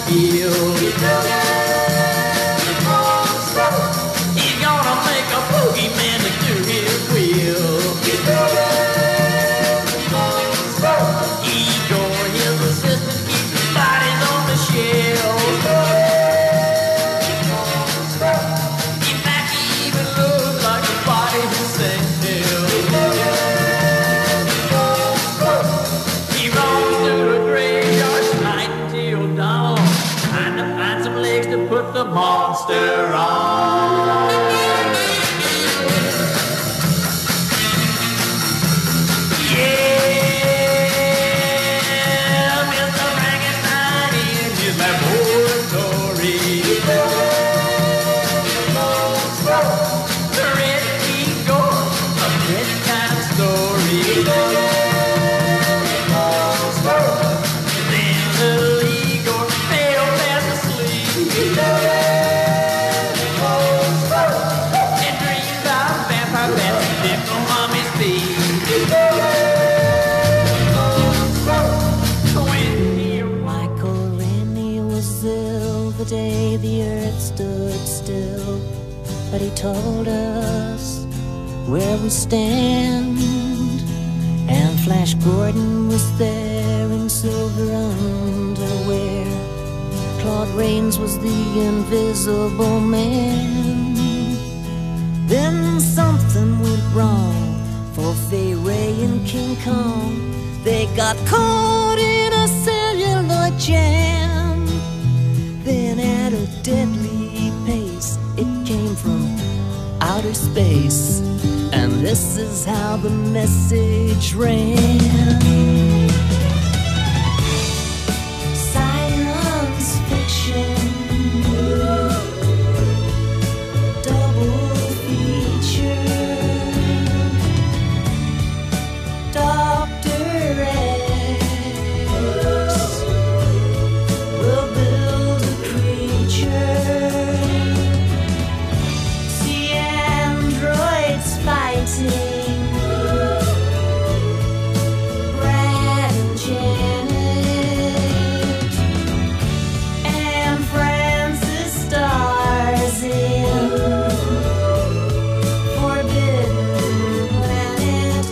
heel. He's gonna make a boogeyman to do his will. Igor, his assistant, keeps his bodies on the shelf. In fact, he even looks like a body who sings still. He roams through the graveyard night until dawn, trying to find some legs to put the monster on. Day the earth stood still, but he told us where we stand. And Flash Gordon was there in silver underwear. Claude Rains was the invisible man. Then something went wrong for Fay Ray and King Kong. They got caught in a celluloid jam. Then at a deadly pace, it came from outer space. And this is how the message ran. Science fiction, double feature, Dr. X will build a creature. See androids fighting, Brad and Janet, and Francis stars in Forbidden Planet.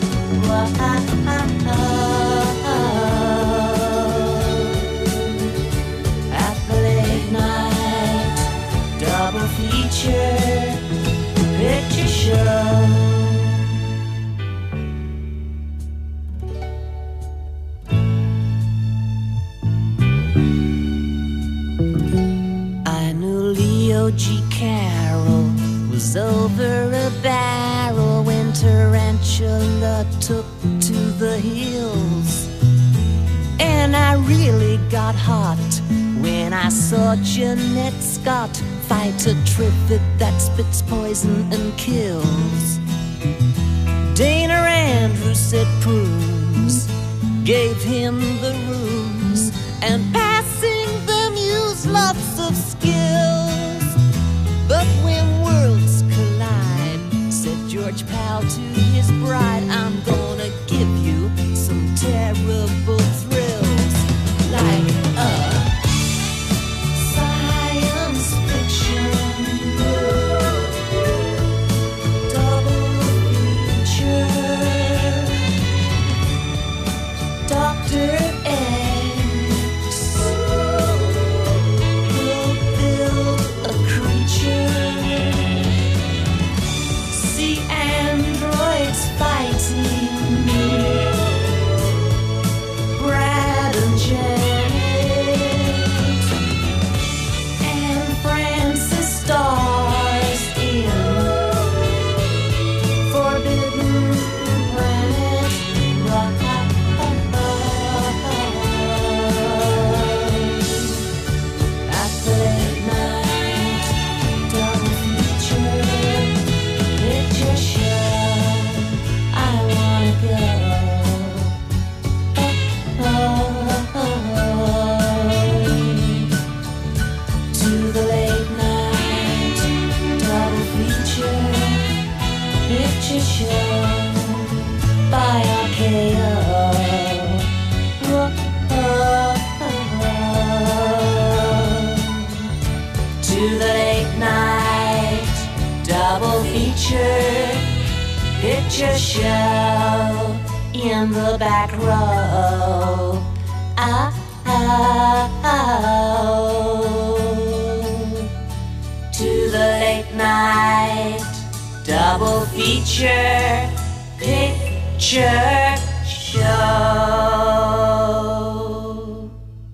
At the late night double feature picture show. I knew Leo G. Carroll was over a barrel when Tarantula took to the hills. And I really got hot when I saw Jeanette Scott fight a trivet that spits poison and kills. Dana Andrews said prunes gave him the runes, and passing them used lots of skills. But when worlds collide, said George Powell to his bride, I'm gonna give you some terrible thrills, like science fiction, double feature, Dr. X will build a creature. See androids fighting, Brad and Janet, and Francis stars in Forbidden Planet. At the late night double feature picture show, I wanna go. To the late night double feature picture show by RKO. picture show in the back row. To the late night double feature picture show.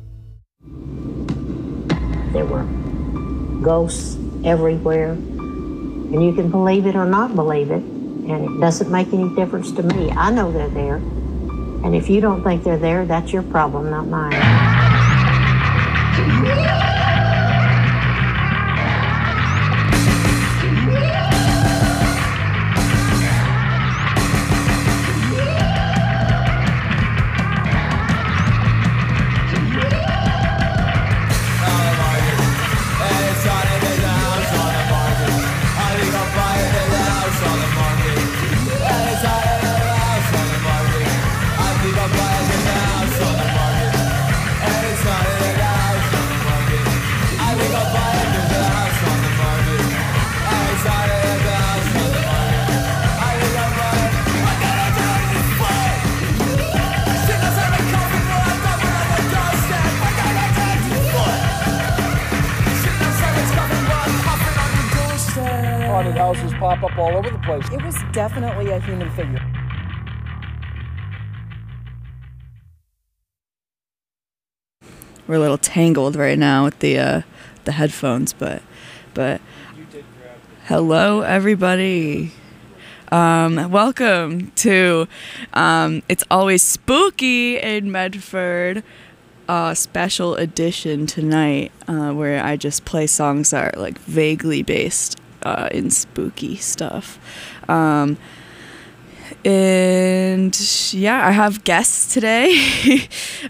There were ghosts everywhere, and you can believe it or not believe it, and it doesn't make any difference to me. I know they're there, and if you don't think they're there, that's your problem, not mine. Haunted houses pop up all over the place. It was definitely a human figure. We're a little tangled right now with the headphones, but hello everybody. Welcome to It's Always Spooky in Medford. Special edition tonight, where I just play songs that are like vaguely based in spooky stuff. And yeah, I have guests today.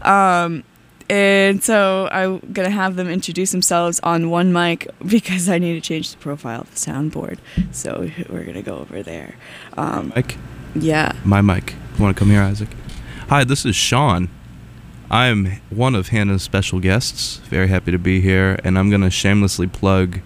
And so I'm going to have them introduce themselves on one mic because I need to change the profile of the soundboard. So we're going to go over there. Mike? Yeah. My mic. You want to come here, Isaac? Hi, this is Sean. I'm one of Hannah's special guests. Very happy to be here. And I'm going to shamelessly plug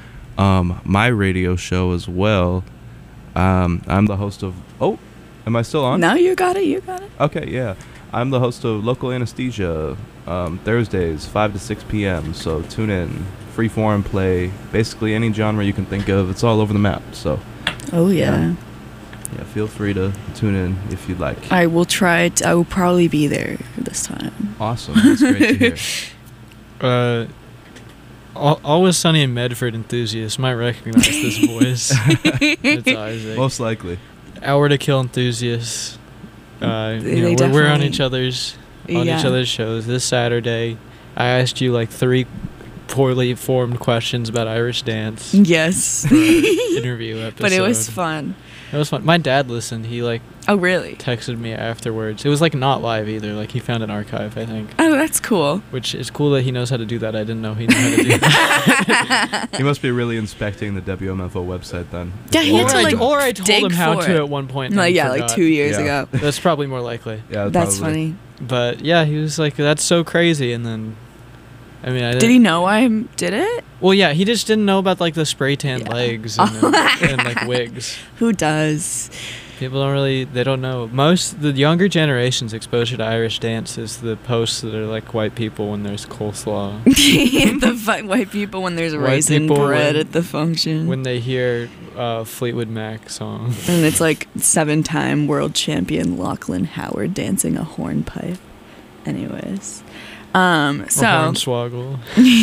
my radio show as well. I'm the host of... Oh, am I still on? No, you got it. Okay, yeah. I'm the host of Local Anesthesia, Thursdays, 5 to 6 p.m. So tune in. Freeform play, basically any genre you can think of. It's all over the map. So. Oh, yeah. Yeah, feel free to tune in if you'd like. I will try it. I will probably be there this time. Awesome. That's great to hear. Always Sunny in Medford enthusiasts might recognize this voice. It's Isaac. Most likely. Hour to Kill enthusiasts. We're on each other's shows. This Saturday, I asked you like 3 poorly formed questions about Irish dance. Yes. For our interview episode. But it was fun. It was fun. My dad listened. He Oh, really? texted me afterwards. It was like not live either. Like he found an archive, I think. Oh, that's cool. Which is cool that he knows how to do that. I didn't know he knew how to do that. He must be really inspecting the WMFO website then. Yeah, he had to or I told dig him how for to it. at one point. Like, and like forgot. 2 years ago. That's probably more likely. Yeah, That's probably. funny. But yeah, he was like, "That's so crazy," and then, I mean, Did he know I did it? Well, yeah, he just didn't know about like the spray tan legs and like wigs. Who does? People they don't know. The younger generation's exposure to Irish dance is the posts that are like white people when there's coleslaw. The white people when there's White raisin people bread when- at the function. When they hear Fleetwood Mac song. And it's like 7-time world champion Lachlan Howard dancing a hornpipe. Anyways. So Hornswoggle.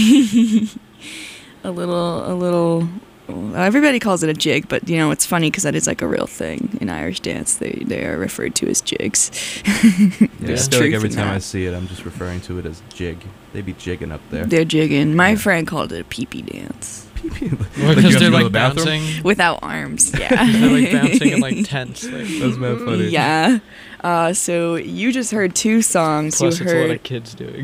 a little everybody calls it a jig, but you know it's funny because that is like a real thing in Irish dance. They are referred to as jigs. Yeah, I There's feel like truth every in time I that. see it, I'm just referring to it as jig. They be jigging up there. They're jigging. My friend called it a pee-pee dance. Because they're like bouncing. Without arms, yeah. They're like bouncing in like tents. Like. That's mad funny. Yeah. So you just heard 2 songs. Plus, you it's a lot heard of kids doing.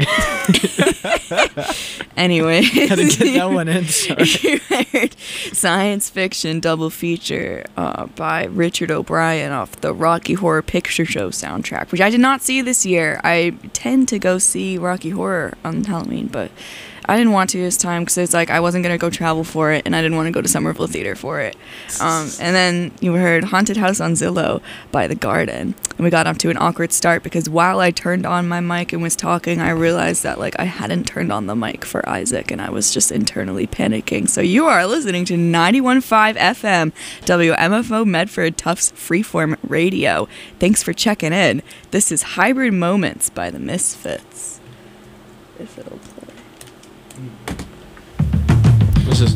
anyway. Had to get that one in. Sorry. You heard science fiction double feature by Richard O'Brien off the Rocky Horror Picture Show soundtrack, which I did not see this year. I tend to go see Rocky Horror on Halloween, but I didn't want to this time because it's like I wasn't going to go travel for it, and I didn't want to go to Somerville Theater for it. And then you heard Haunted House on Zillow by The Garden. And we got off to an awkward start because while I turned on my mic and was talking, I realized that like I hadn't turned on the mic for Isaac, and I was just internally panicking. So you are listening to 91.5 FM, WMFO Medford Tufts Freeform Radio. Thanks for checking in. This is Hybrid Moments by the Misfits. If it'll play. This is...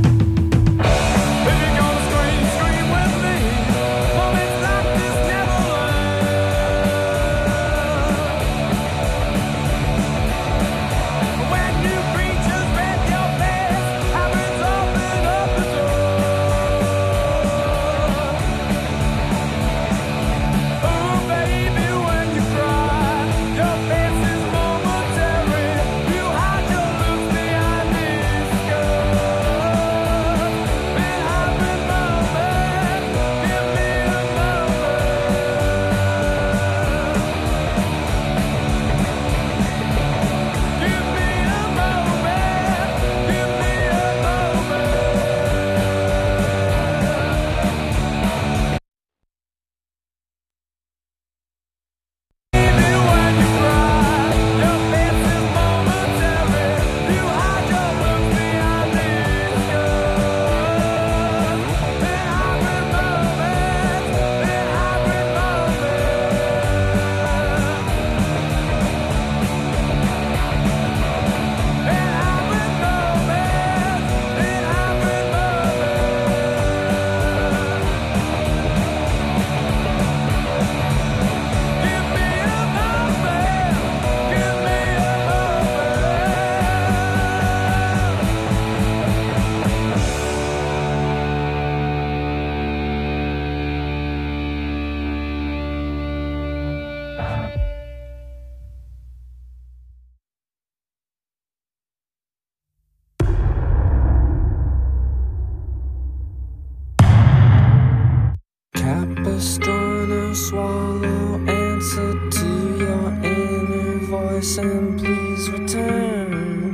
Capistrano, swallow, answer to your inner voice and please return.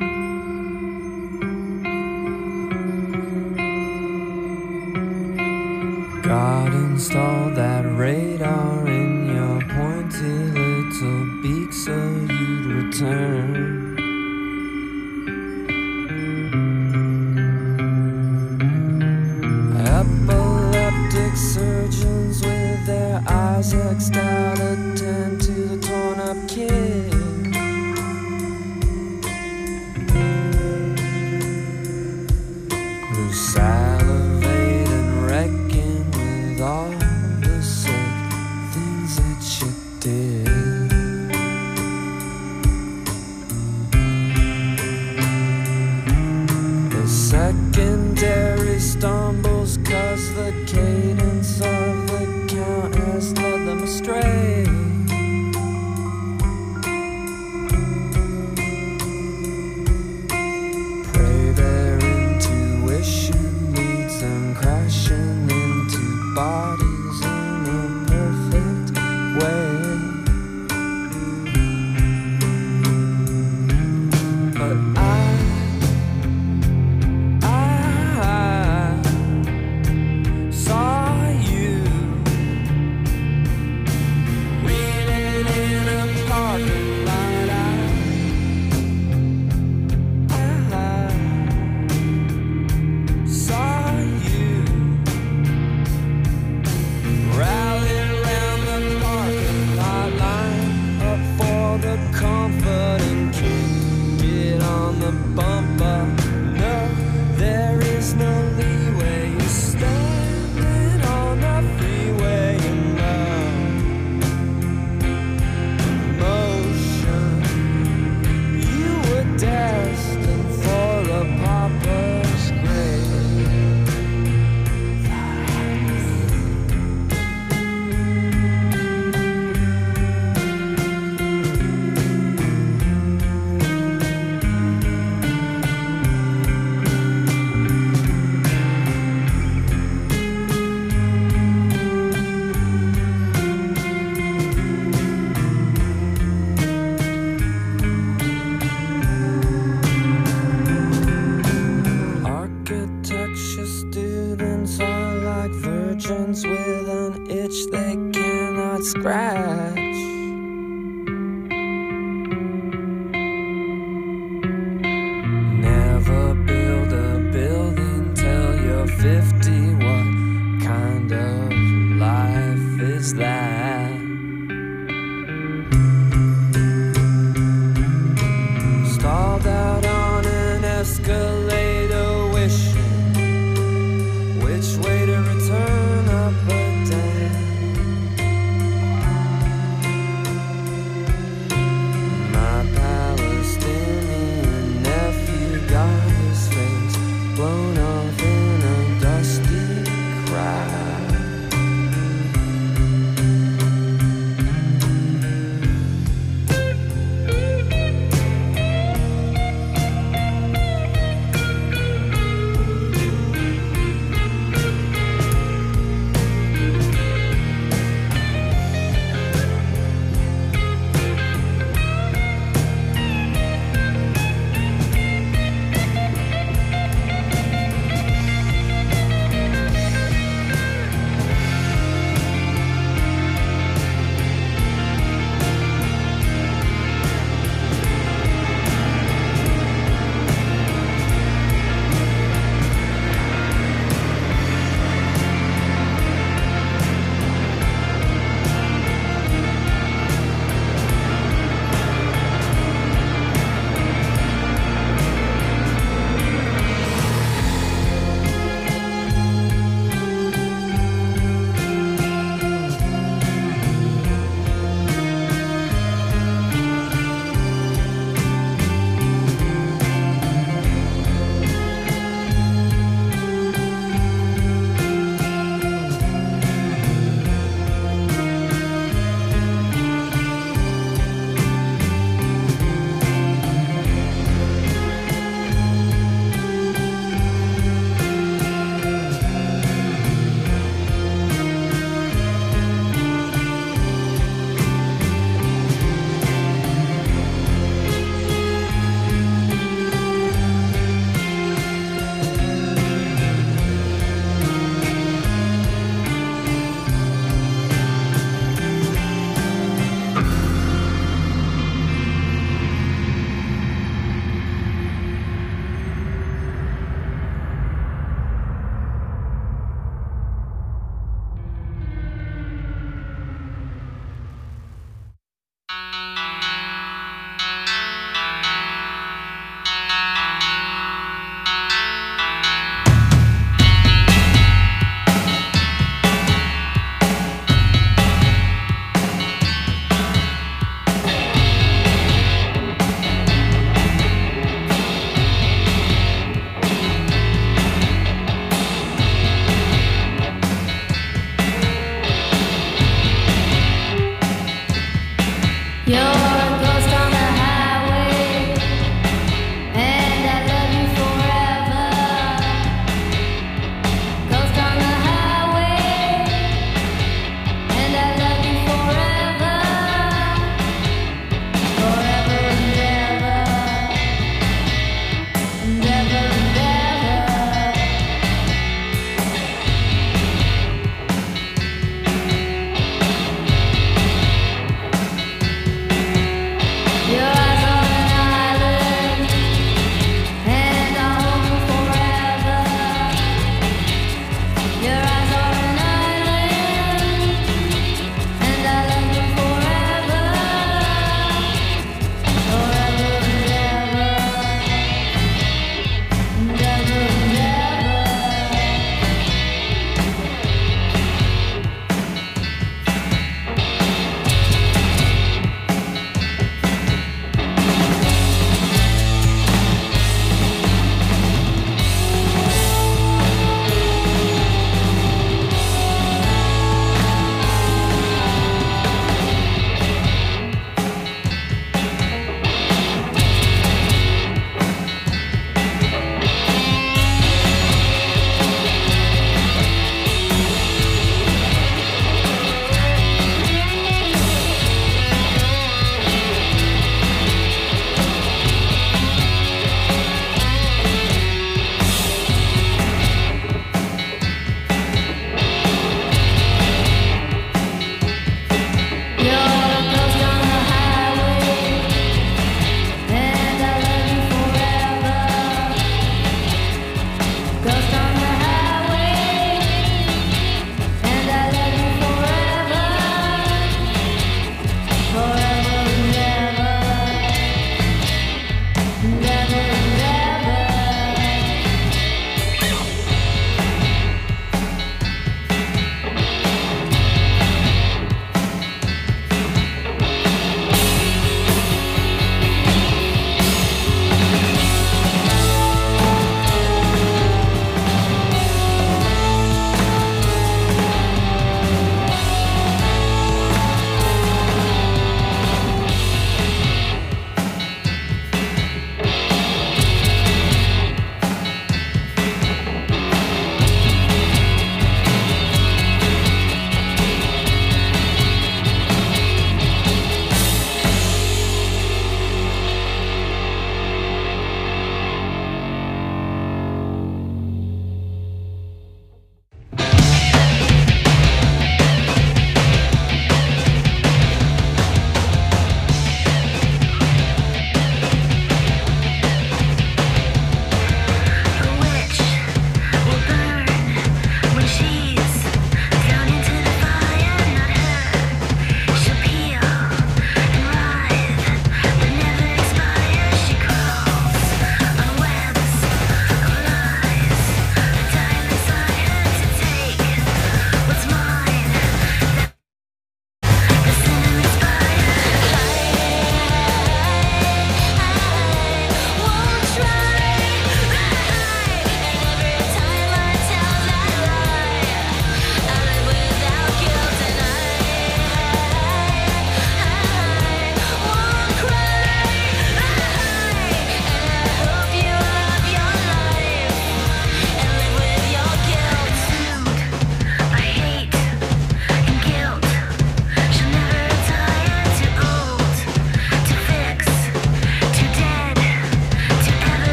God installed that radar in your pointy little beak so you'd return. Epileptic surgeons with their eyes X'd out attend to the torn up kid who salivate and reckon with all the sick things that you did. The secondary stumbles cause the cadence of the count has led them astray. Pray their intuition leads them crashing into bodies in a perfect way. But I saw you waiting in a parking lot. I saw you rallying around the parking lot, line up for the comfort and kick it on the bumper. No, there is no leeway. You're standing on the freeway in love motion.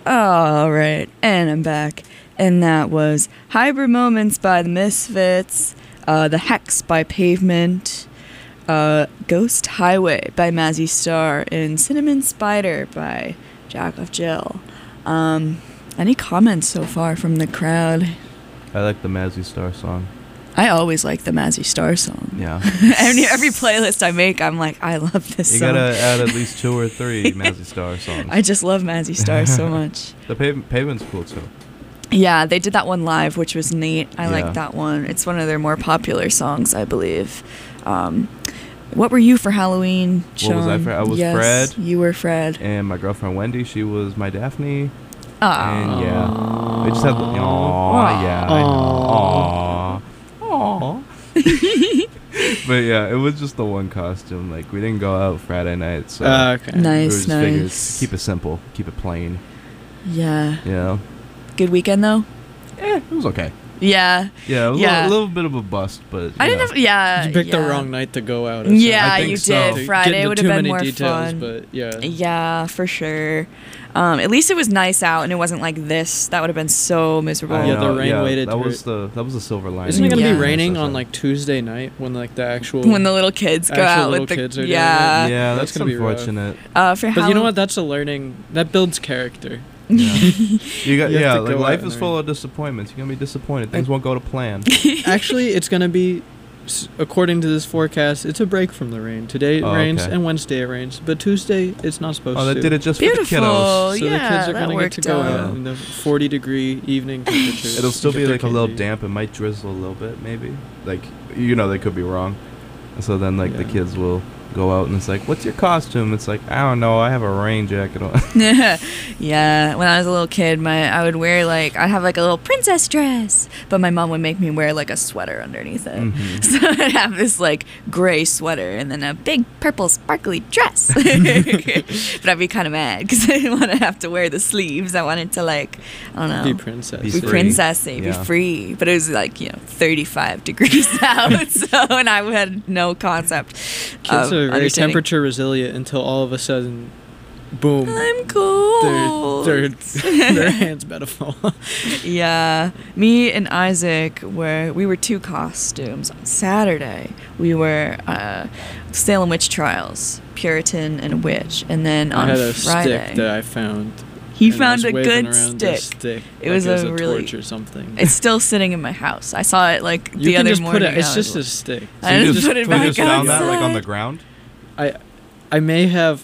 All right, and I'm back. And that was Hybrid Moments by the Misfits, The Hex by Pavement, Ghost Highway by Mazzy Star, and Cinnamon Spider by Jack of Jill. Any comments so far from the crowd? I like the Mazzy Star song. I always like the Mazzy Star song. Yeah. Every playlist I make, I'm like, I love this song. You gotta add at least 2 or 3 Mazzy Star songs. I just love Mazzy Star so much. The Pavement's cool too. Yeah, they did that one live, which was neat. I Yeah. like that one. It's one of their more popular songs, I believe. What were you for Halloween, Sean? What was I for? I was yes, Fred. You were Fred. And my girlfriend Wendy, she was my Daphne. Aww. And yeah, we just had. Aww, yeah, I know. Aww. But yeah, it was just the one costume. Like we didn't go out Friday night, so okay. Nice, we figured, nice. keep it simple, keep it plain. Yeah. You know. Good weekend though. It was okay. Yeah. Yeah, a Yeah. little bit of a bust, but I didn't have. Yeah. You picked yeah. the wrong night to go out. Yeah, I think you so. did. Friday would have been more details, fun. But yeah. Yeah, for sure. At least it was nice out, and it wasn't like this. That would have been so miserable. I Yeah, the know, rain waited That to was the silver lining. Isn't it gonna Yeah. be raining on like Tuesday night when like the actual When the little kids go actual out little with the kids are doing yeah. it? Yeah, That's that's gonna be rough. unfortunate. For But you know what? That's a learning that builds character. Yeah. You got You have yeah, to like go life out is and full of disappointments. You're gonna be disappointed. Things won't go to plan. Actually, it's gonna be, according to this forecast, it's a break from the rain. Today it Oh, rains okay. and Wednesday it rains, but Tuesday it's not supposed Oh, they to. did it just Beautiful. for the kiddos. So yeah, the kids are that gonna get worked to go out. out in the 40-degree evening temperatures. It'll still to be get like a their little candy. damp. It might drizzle a little bit, maybe. Like they could be wrong. And so then like the Yeah. kids will go out and it's like, "What's your costume?" It's like, "I don't know. I have a rain jacket on." Yeah, when I was a little kid, I would wear I'd have like a little princess dress, but my mom would make me wear like a sweater underneath it. Mhm. So I'd have this like gray sweater and then a big purple sparkly dress. But I'd be kind of mad because I didn't want to have to wear the sleeves. I wanted to I don't know. Be princess. Be Be free. princessy, be Yeah. free. But it was 35 degrees out, so and I had no concept. Kids of are very understanding. temperature resilient until all of a sudden, boom, I'm cold. their hands about to fall. Yeah, me and Isaac we were 2 costumes. On Saturday, we were Salem Witch Trials, Puritan and a witch, and then I on had a Friday, stick that I found. he and I found was a waving good around this stick. stick It like was it was a a really- torch or something. It's still sitting in my house. I saw it you the can other just morning. put it. It's I just a was- stick. I you just put it you back just found that like on the outside. ground. I may have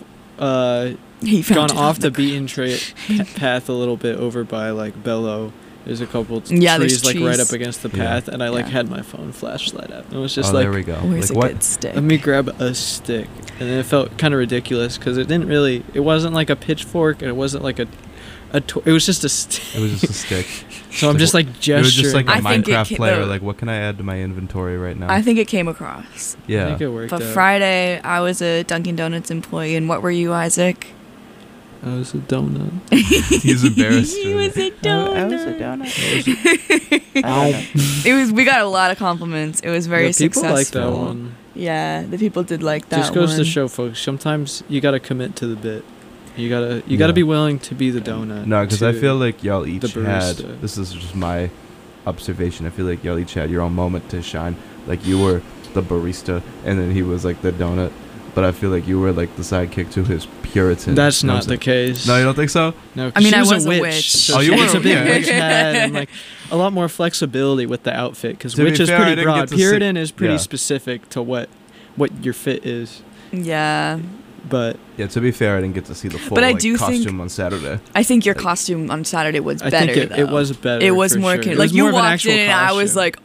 He found gone it off on the beaten path a little bit over by like Bellow. There's a couple Yeah, there's trees like right trees. up against the Yeah. path, and I Yeah. had my phone flashlight out. And it was just Oh, like, there we go. Where's Like a what? good stick? let me grab a stick, and then it felt kind of ridiculous because it didn't really. It wasn't like a pitchfork, and it wasn't like it was just a stick. It was just a stick. So I'm just like It was gesturing. just like a I think it Minecraft ca- player. the- Like, what can I add to my inventory right now? I think it came across. I yeah. think it worked But out. Friday, I was a Dunkin' Donuts employee, and what were you, Isaac? I was a donut. He's embarrassed. He was a donut. I was a donut. We got a lot of compliments. It was very Yeah, people successful. like that one. Yeah, the people did like that Just goes one. to show, folks. Sometimes you gotta commit to the bit. You gotta Yeah. be willing to be the donut. No, because I to- feel like y'all each the had. barista. This is just my observation. I feel like y'all each had your own moment to shine. Like you were the barista, and then he was like the donut. But I feel like you were like the sidekick to his Puritan. That's You know not what the I'm case. saying? No, you don't think so? No, I mean, she I was was a a witch. witch. So Oh, you she were has a- a big yeah. witch hat and like a lot more flexibility with the outfit because To be witch is fair, I pretty didn't get broad. to see- Puritan is pretty yeah. specific to what your fit is. Yeah, But Yeah. To be fair, I didn't get to see the full But I like, do think- costume on Saturday. I think your costume on Saturday was I better. think it though. was better. It was for more sure. It like was you more of an walked actual in, and I was costume. like,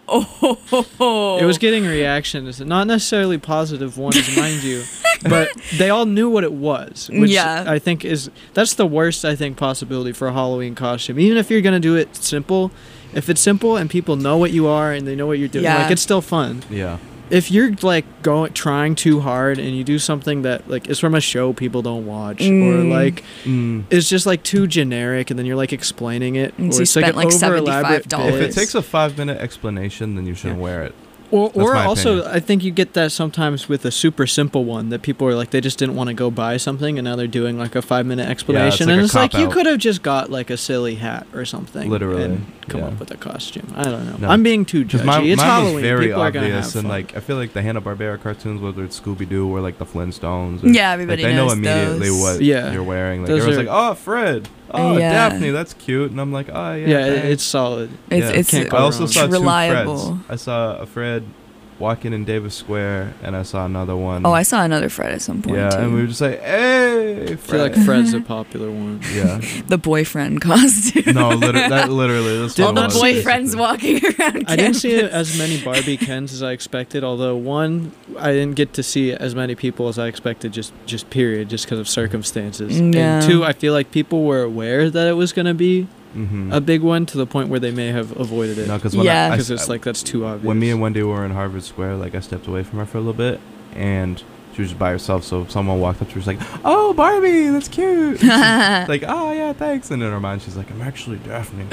oh. It was getting reactions, not necessarily positive ones, mind you, but they all knew what it was, which Yeah. I think that's the worst possibility for a Halloween costume. Even if you're gonna do it simple, if it's simple and people know what you are and they know what you're doing, Yeah. like it's still fun. Yeah. If you're like trying too hard and you do something that like is from a show people don't watch or like it's just like too generic and then you're like explaining it And or so you it's like spent, an like, over elaborate $75. If bit. it takes a 5-minute explanation, then you shouldn't wear it. Or also, I think you get that sometimes with a super simple one that people are like, they just didn't want to go buy something, and now they're doing like a 5-minute explanation, like and it's like, you cop-out. could have just got like a silly hat or something, Literally, and come yeah. up with a costume. I don't know. No. I'm being too 'Cause judgy. It's mine Halloween. was very People are gonna obvious, have and fun. like I feel like the Hanna-Barbera cartoons, whether it's Scooby-Doo or like the Flintstones. Or, Yeah, everybody like, they know knows immediately those. what Yeah. you're wearing. Like Those everyone's are- like, "Oh, Fred. Oh, Yeah. Daphne. That's cute." And I'm like, "Oh, yeah." yeah, thanks." it's solid. It's Can't go I also wrong. saw two reliable. Freds. I saw a Fred walking in Davis Square, and I saw another one. Oh, I saw another Fred at some point yeah, too. and we were just like, "Hey, I Fred." feel like Fred's a popular one. yeah. The boyfriend costume. No, literally. That's Did All what the it was. boyfriends walking around. I didn't see campus. as many Barbie Kens as I expected, although one, I didn't get to see as many people as I expected, just period, just because of circumstances. Yeah. And two, I feel like people were aware that it was going to be Mhm. a big one to the point where they may have avoided it. No, because when Yeah. Because it's like, that's too obvious. when me and Wendy were in Harvard Square, like I stepped away from her for a little bit, and she was just by herself. So someone walked up to her, she was like, "Oh, Barbie, that's cute." She's like, "Oh yeah, thanks." And in her mind, she's like, "I'm actually Daphne."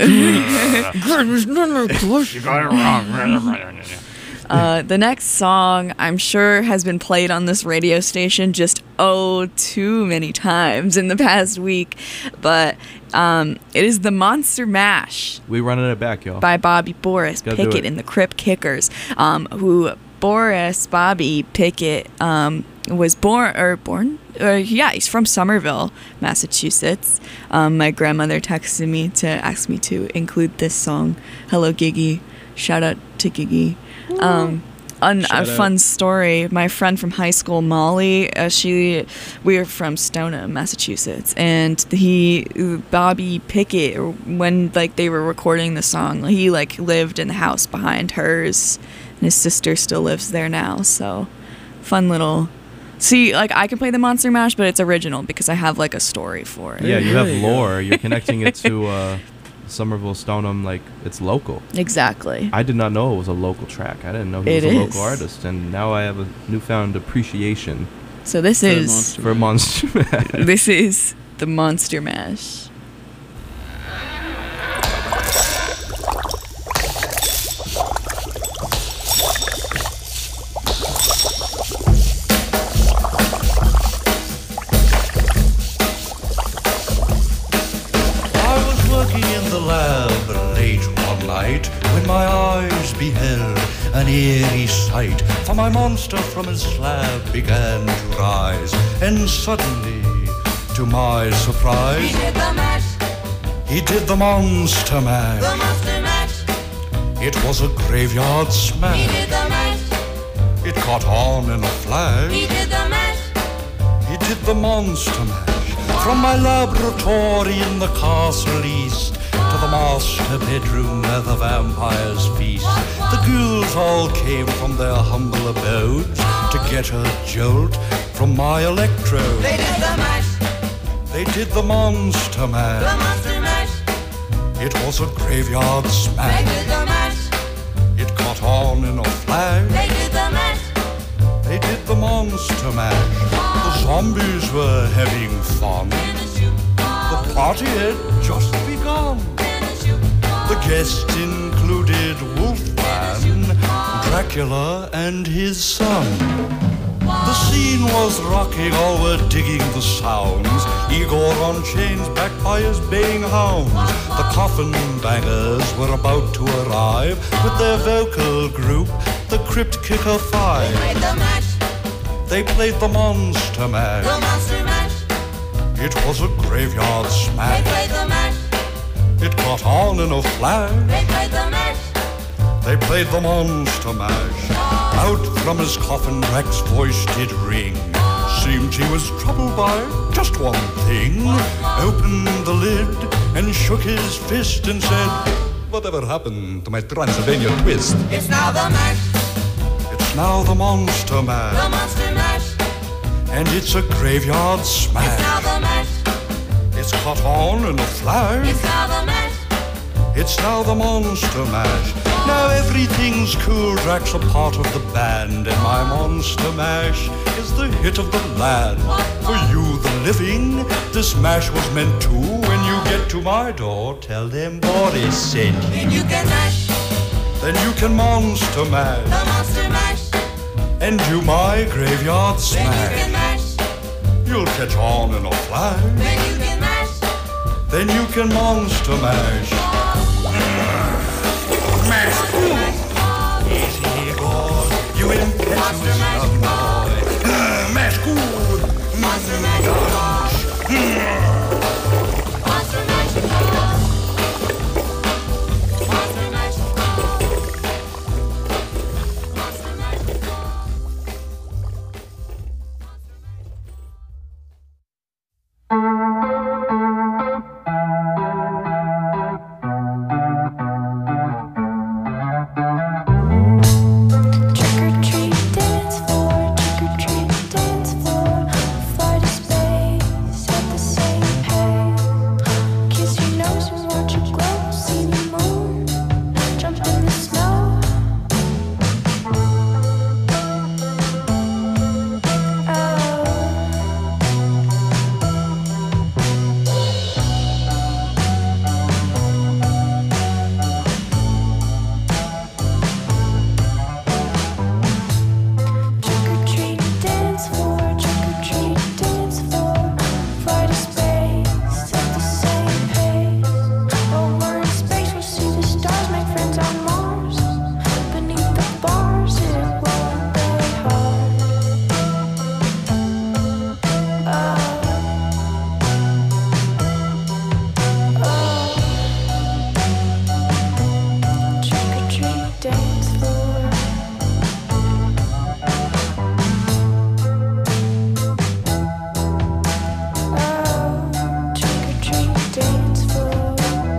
You got it wrong. The next song, I'm sure, has been played on this radio station just too many times in the past week, but it is the Monster Mash We running it back, y'all. by Bobby Boris Gotta do Pickett it. and the Crip Kickers, who Bobby Pickett was born. Yeah, he's from Somerville, Massachusetts. My grandmother texted me to ask me to include this song. Hello, Giggy. Shout out to Giggy. A Shout fun out. story. My friend from high school, Molly, we are from Stoneham, Massachusetts, and Bobby Pickett, when like they were recording the song, he like lived in the house behind hers, and his sister still lives there now. So, fun little. See, like I can play the Monster Mash, but it's original because I have like a story for it. Yeah, you have There you go. lore. You're connecting it to Somerville, Stoneham, like it's local. Exactly. I did not know it was a local track. I didn't know he It was a is. local artist, and now I have a newfound appreciation So this For the is Monster for Monster Mash. this is the Monster Mash. I was working in the lab late one night when my eyes beheld an eerie sight. For my monster from his slab began to rise, and suddenly, to my surprise, He did the mash, he did the monster the mash. monster mash. It was a graveyard He smash. did the mash, It caught on in a flash. he did the mash. He did the monster mash. From my laboratory in the castle east to the master bedroom where the vampires feast. The ghouls all came from their humble abodes to get a jolt from my electrode. They did the mash, They did the monster the mash. monster mash. It was a graveyard They smash. did the mash, It caught on in a flash. they did the mash. They did the monster mash. The zombies were having fun. In the shoe, The party had just begun. in the shoe, The guests included Wolfman, Dracula, and his son. The scene was rocking, all were digging the sounds. Igor on chains, backed by his baying hounds. The coffin bangers were about to arrive with their vocal group, the Crypt Kicker Five. played the mash, They played the monster the mash. monster mash. It was a graveyard They smash. played the mash, It caught on in a flash. they played the mash. They played the monster mash. Out from his coffin, Drac's voice did ring. Seemed he was troubled by just one thing. Opened the lid and shook his fist and said, "Whatever happened to my Transylvania twist?" It's now the mash, It's now the monster the mash, monster mash. and it's a graveyard It's now smash. the mash, It's caught on in a flash. it's now the mash. It's now the monster mash. Now everything's cool. Drac's a part of the band, and my monster mash is the hit of the land. For you, the living, this mash was meant to. When you get to my door, tell them Boris sent you. And you can mash, then you can monster mash. The monster mash. And do my graveyard Then you smash. can mash. You'll catch on in a flash. Then you can mash. Then you can monster mash. Mash. Easy God, you impetuous young boy. Mash good. Monster mash. Monster mash. Monster mash. Monster mash. Trick or treat dance floor, trick or treat dance floor. Fly to space at the same pace. Kiss your nose and watch it glow. See the moon, jump in the snow. Trick or treat dance floor, trick or treat dance floor. Fly to space at the same pace. Over in space we'll see the stars, make friends on Mars. Beneath the bars it won't be hard. Trick or treat dance floor. Trick or treat dance floor.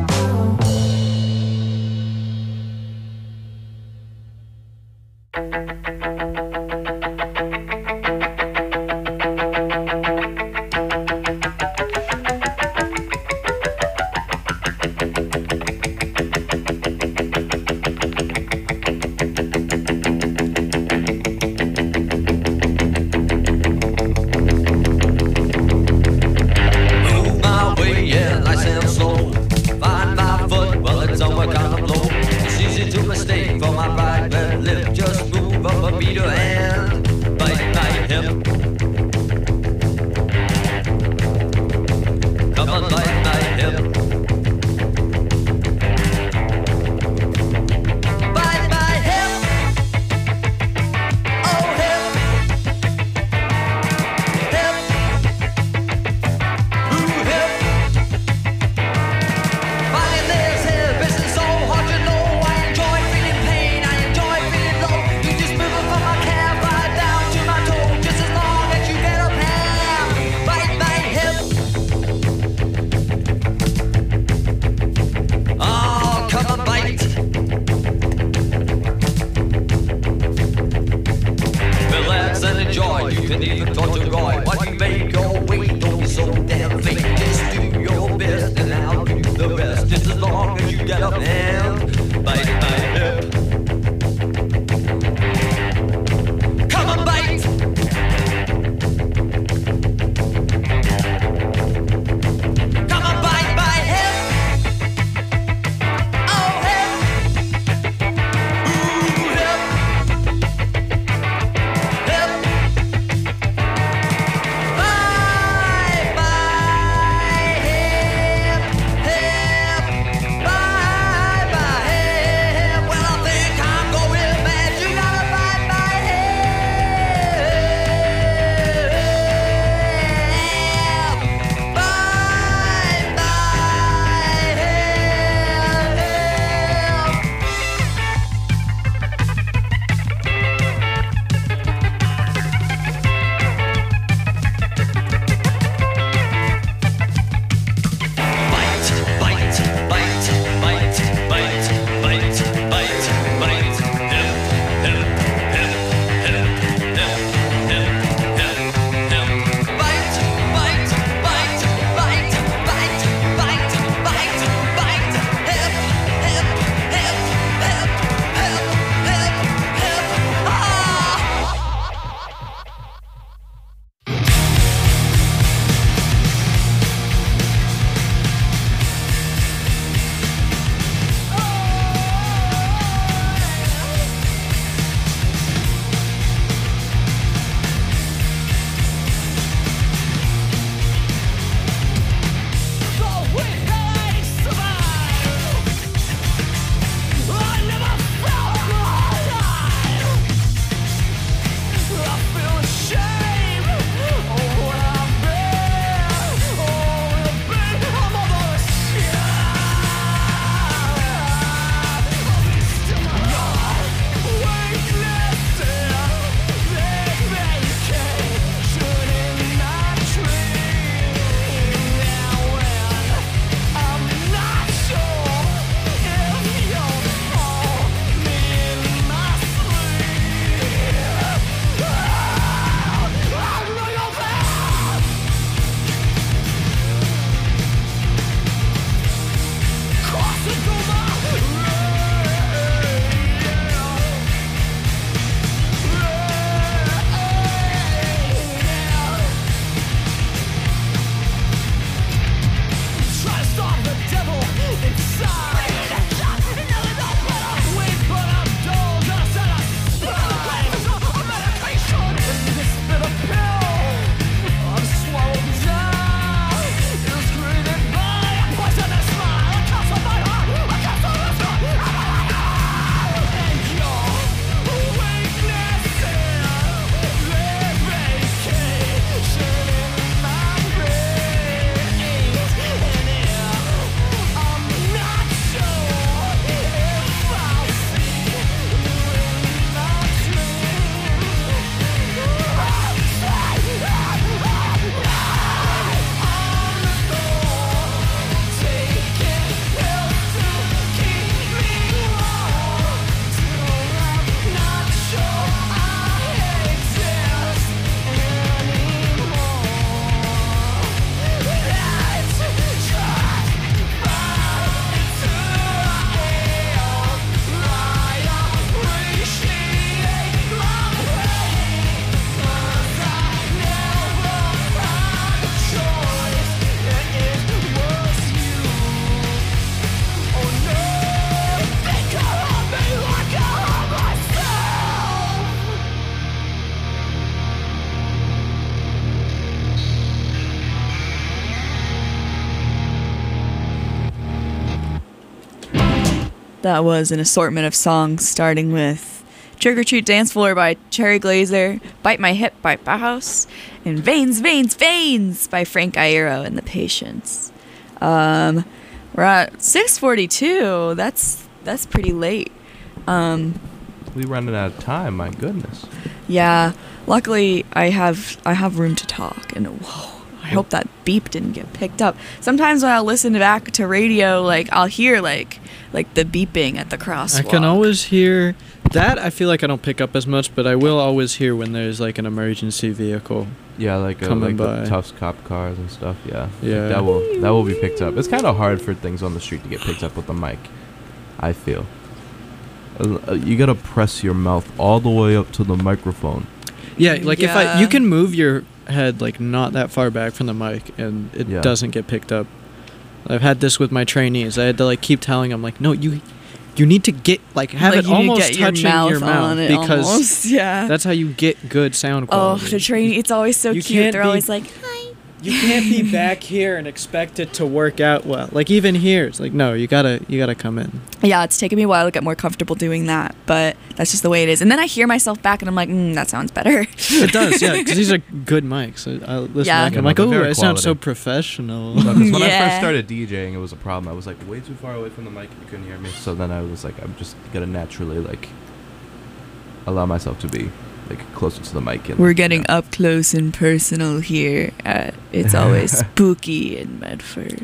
Move my way, yeah, nice and slow. Find my foot, well, it's somewhere kind of low. It's easy to mistake for my right and left. Just move up a beat and bite my hip. Come on, bite my hip. Bite my hip. Oh, hip. Hip. Ooh, hip. Finding this hip isn't so hard to know. I enjoy feeling pain, I enjoy feeling low. You just move it from my calf That was an assortment of songs starting with Trick or Treat Dance Floor by Cherry Glazer, Bite My Hip by Bauhaus, and Veins, Veins, Veins by Frank Iero and The Patients. We're at 6:42. That's pretty late. We running out of time, my goodness. Yeah. Luckily I have room to talk, and whoa, I hope that beep didn't get picked up. Sometimes when I listen back to radio, like I'll hear like the beeping at the crosswalk. I can always hear that. I feel like I don't pick up as much, but I will always hear when there's like an emergency vehicle. Yeah, like coming the Tufts cop cars and stuff. Yeah, yeah. That will be picked up. It's kind of hard for things on the street to get picked up with the mic, I feel. You gotta press your mouth all the way up to the microphone. Yeah, like if you can move your head like not that far back from the mic and it doesn't get picked up. I've had this with my trainees. I had to like keep telling them like, no, you need to get like have it almost touching your mouth because that's how you get good sound quality. Oh, the trainee, it's always so cute. They're always like, hi. You can't be back here and expect it to work out well. Like even here, it's like no, you gotta come in. Yeah, it's taken me a while to get more comfortable doing that, but that's just the way it is. And then I hear myself back, and I'm like, that sounds better. It does, yeah, because these are good mics. I listen back, and I'm like, oh, I sound so professional. When I first started DJing, it was a problem. I was like way too far away from the mic, and you couldn't hear me. So then I was like, I'm just gonna naturally like allow myself to be like closer to the mic. And, we're getting up close and personal here at It's Always Spooky in Medford.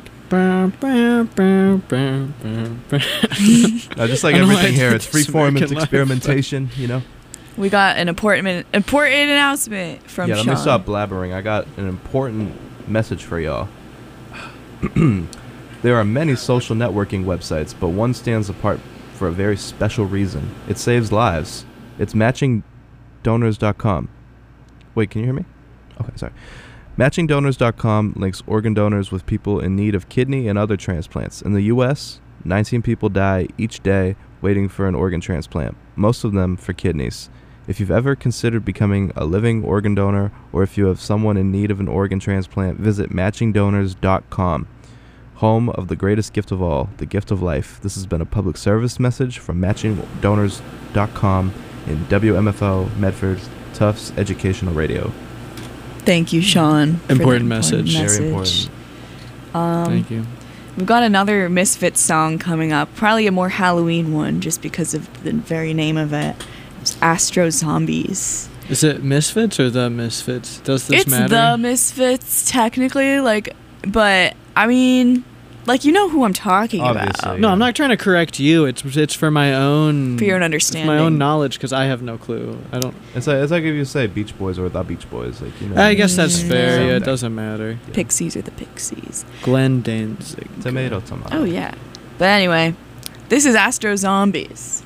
Just like everything here, it's freeform, it's experimentation, you know. We got an important announcement from Sean. Yeah, let me stop blabbering. I got an important message for y'all. There are many social networking websites, but one stands apart for a very special reason. It saves lives. It's MatchingDonors.com. Wait, can you hear me? Okay, sorry. MatchingDonors.com links organ donors with people in need of kidney and other transplants. In the U.S., 19 people die each day waiting for an organ transplant, most of them for kidneys. If you've ever considered becoming a living organ donor, or if you have someone in need of an organ transplant, visit MatchingDonors.com, home of the greatest gift of all, the gift of life. This has been a public service message from MatchingDonors.com in WMFO Medford Tufts Educational Radio. Thank you, Sean. Important message. Very important. Thank you. We've got another Misfits song coming up, probably a more Halloween one, just because of the very name of it. It's Astro Zombies. Is it Misfits or The Misfits? Does this matter? It's The Misfits, technically, but I mean, you know who I'm talking about. No, I'm not trying to correct you. It's for my own... For your own understanding. My own knowledge, because I have no clue. I don't... It's like if you say Beach Boys or The Beach Boys. I guess that's fair. Yeah, it doesn't matter. Yeah. Pixies are the Pixies. Glenn Danzig. Tomato. Oh, yeah. But anyway, this is Astro Zombies.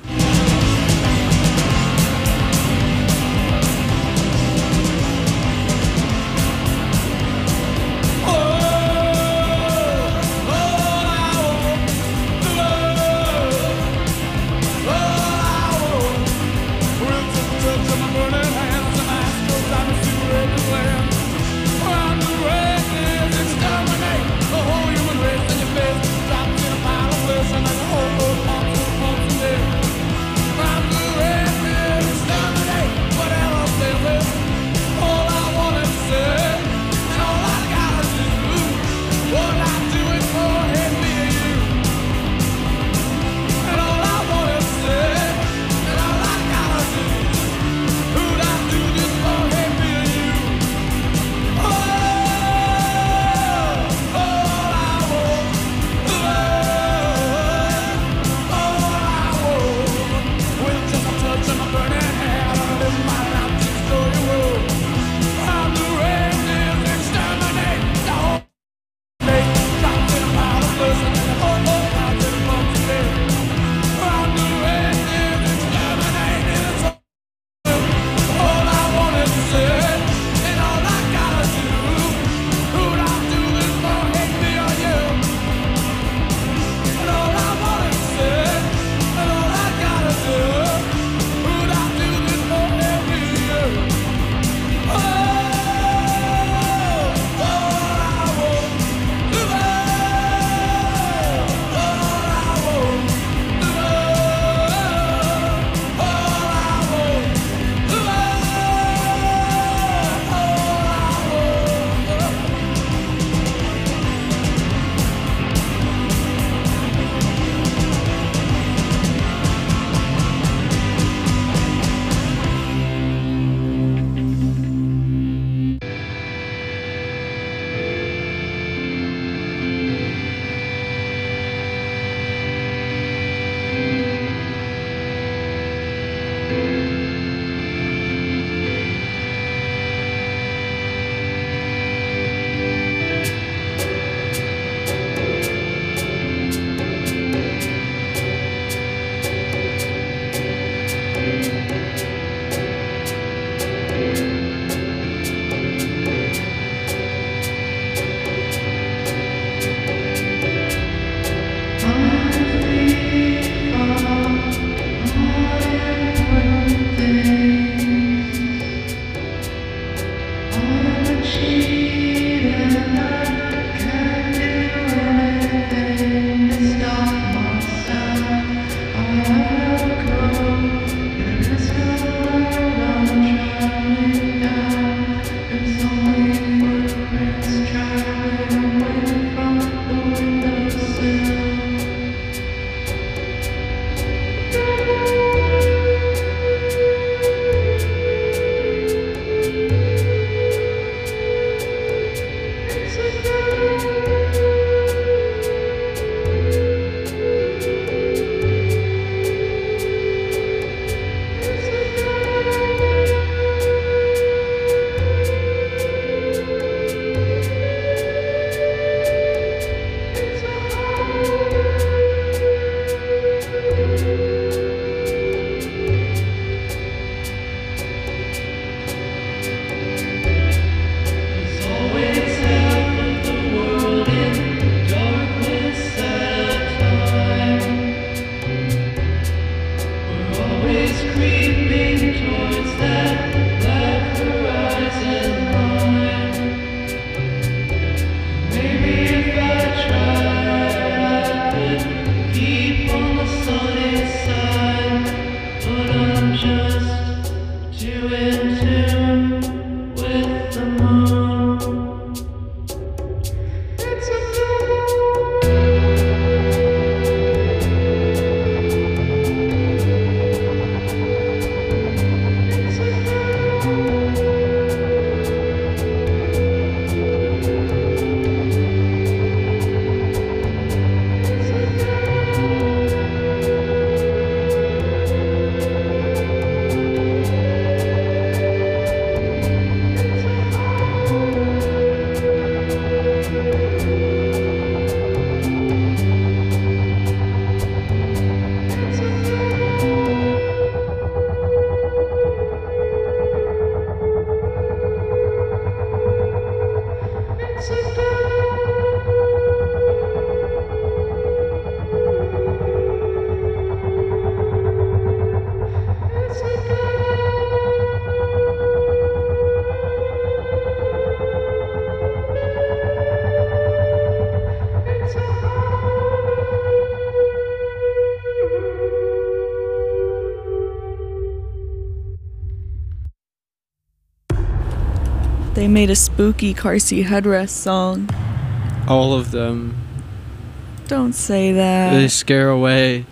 They made a spooky car seat headrest song. All of them. Don't say that. They scare away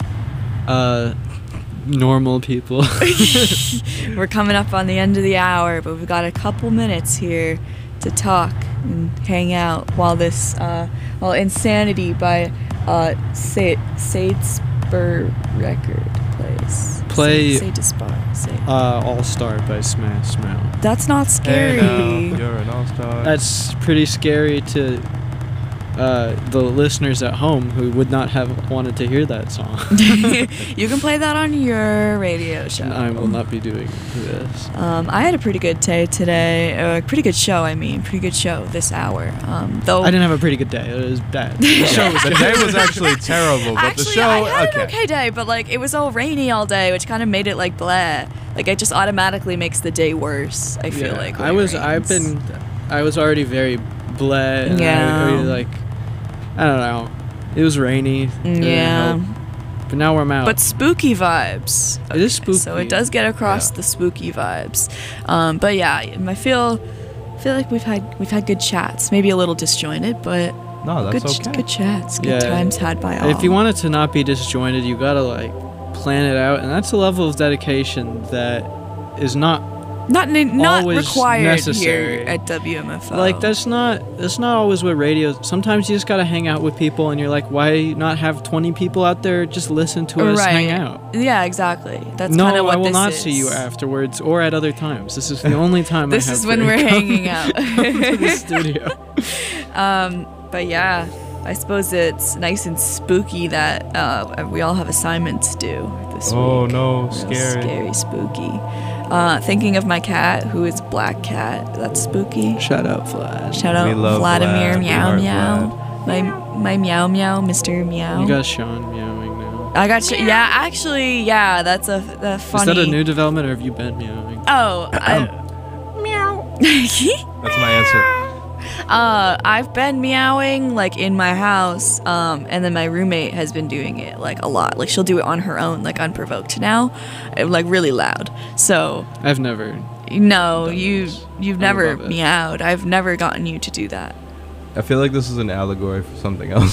normal people. We're coming up on the end of the hour, but we've got a couple minutes here to talk and hang out while this, while Insanity by Sadespur record plays. Play Sadespur. All Star by Smash Mouth. That's not scary. Hey, you're an all-star. That's pretty scary to the listeners at home who would not have wanted to hear that song. You can play that on your radio show. I will not be doing this. I had a pretty good day today. Pretty good show, Pretty good show this hour. Though I didn't have a pretty good day. It was bad. The show was the day was actually terrible, but actually, the show, I had an okay day, but like it was all rainy all day, which kind of made it like blah. Like it just automatically makes the day worse. I feel like. I was already very blah. And Yeah. I really, like, I don't know. It was rainy. Yeah. But now we're out. But spooky vibes. It is spooky. So it does get across the spooky vibes. But yeah, I feel like we've had good chats. Maybe a little disjointed, but no, that's good, okay. Good chats. Good times had by all. If you want it to not be disjointed, you gotta like plan it out, and that's a level of dedication that is not always required necessary. here at WMFO. Like that's not always what radio. Sometimes you just gotta hang out with people, and you're like, why not have 20 people out there just listen to us hang out? Yeah, exactly. That's no, kind of what I will this not is. see you afterwards or at other times. This is the only time. This I have is when to we're come hanging out. to the studio. But yeah, I suppose it's nice and spooky that we all have assignments due this week. Oh no, Real scary, spooky. Thinking of my cat, who is a black cat. That's spooky. Shout out, Vlad. Shout out, We love Vladimir. Vlad. We Meow heart meow. Vlad. My meow meow, Mr. Meow. You got Sean meowing now. I got yeah. Actually, yeah. That's the funny. Is that a new development, or have you been meowing? Oh, Meow. That's my answer. I've been meowing like in my house, and then my roommate has been doing it like a lot. Like she'll do it on her own, like unprovoked now, like really loud. So I've never. No, you've never love it. meowed. I've never gotten you to do that. I feel like this is an allegory for something else.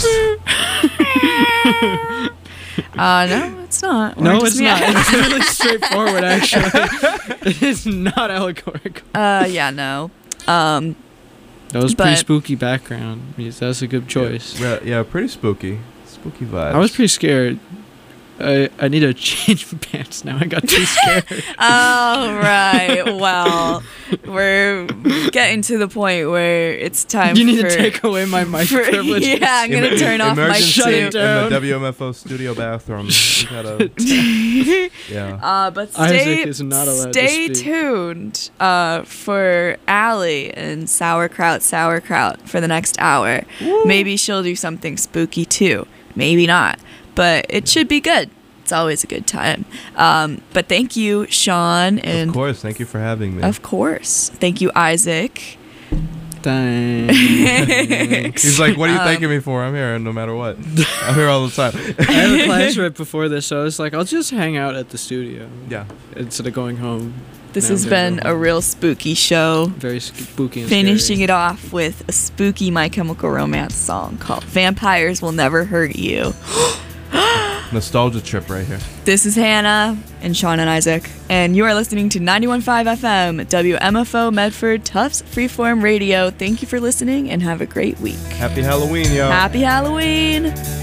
No, it's not. No, We're it's just not. meow- It's really straightforward, actually. It is not allegorical. yeah, no. That was but- pretty spooky background. That's a good choice. Yeah, pretty spooky. Spooky vibes. I was pretty scared. I need to change my pants now. I got too scared. Oh, right. Well, we're getting to the point where it's time You need for... to take away my mic privileges. Yeah, I'm going to turn off my Emergency Shut it in down. the WMFO studio bathroom. You gotta, yeah. But Isaac is not allowed to stay speak. tuned for Allie and Sauerkraut for the next hour. Maybe she'll do something spooky too. Maybe not. But it should be good. It's always a good time. But thank you, Sean. And Of course, thank you for having me. Of course. Thank you, Isaac. Thanks. He's like, what are you thanking me for? I'm here no matter what. I'm here all the time. I have a class right before this, so I was like, I'll just hang out at the studio. Yeah. Instead of going home. This Now has I'm gonna been go a home. real spooky show. Very spooky and Finishing scary. it off with a spooky My Chemical Romance song called Vampires Will Never Hurt You. Nostalgia trip right here. This is Hannah and Sean and Isaac, and you are listening to 91.5 FM, WMFO Medford Tufts Freeform Radio. Thank you for listening and have a great week. Happy Halloween, y'all. Happy Halloween!